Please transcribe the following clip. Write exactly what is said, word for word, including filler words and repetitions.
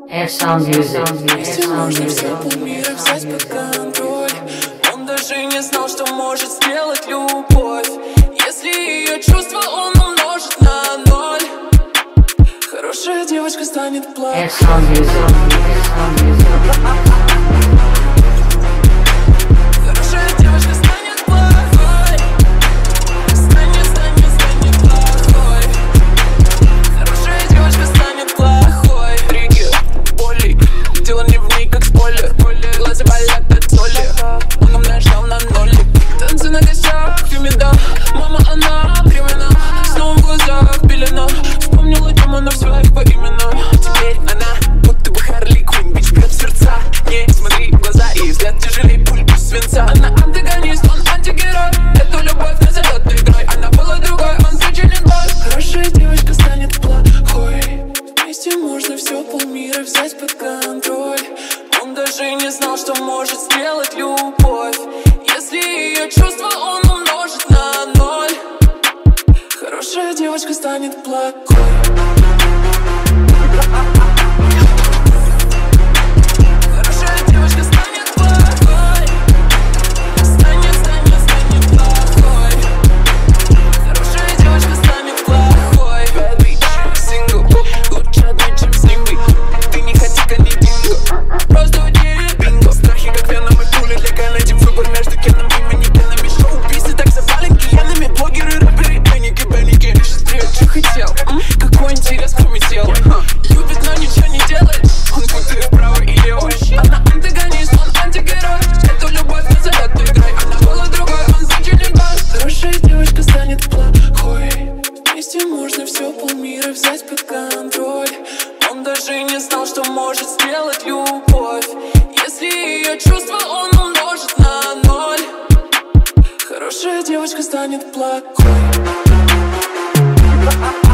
Airsound Music. Вместе можно все полмира взять под контроль. Он даже не знал, что может сделать любовь. Если ее чувства он умножит на ноль, хорошая девочка станет плохой. Airsound Music. Airsound Music. Хорошая девочка станет плохой. Станет, станет, станет плохой. Хорошая девочка станет плохой. Рики, боли, дело не в ней, как спойлер. Глаза болят от соли, он умножал на нолик. Танцы на костях, фемида. Мама, она криминал. Снова в глазах пелена. Вспомнила демонов своих по именам. Теперь она будто бы Харли Квинн. Бич бьет в сердца. Не смотри в глаза, и взгляд тяжелее пульпу свинца. Она антагонист, он антигерой. Эту любовь назовет игрой. Она была другой, он причинен боль. Хорошая девочка станет плохой. Вместе можно все полмира взять под контроль. Он даже не знал, что может сделать любовь. Если ее чувства он умножит на ноль, хорошая девочка станет плохой. Хорошая девочка станет плохой. Станет, станет, станет плохой. Хорошая девочка станет плохой. Bad bitch, сингл, лучше одной, чем с ним быть. Ты не хотика, не динго, просто уйди, бинго. Страхи, как веном и пули для Кеннеди. Выбор между Кеном и манекенами. Шоу-писы так запали гиенами. Блогеры, рэперы, бенники, бенники. Быстрее, что хотел, м? Какой интерес, кроме тела. Любит, но ничего не делает. Он путает вправо и лево. Она антагонист, он антигерой. Эту любовь назовет игрой. Она была другой, он причинен боль. Хорошая девочка станет плохой. Вместе можно все полмира взять под контроль. Он даже не знал, что может сделать любовь. Если ее чувства он умножит на ноль, хорошая девочка станет плохой.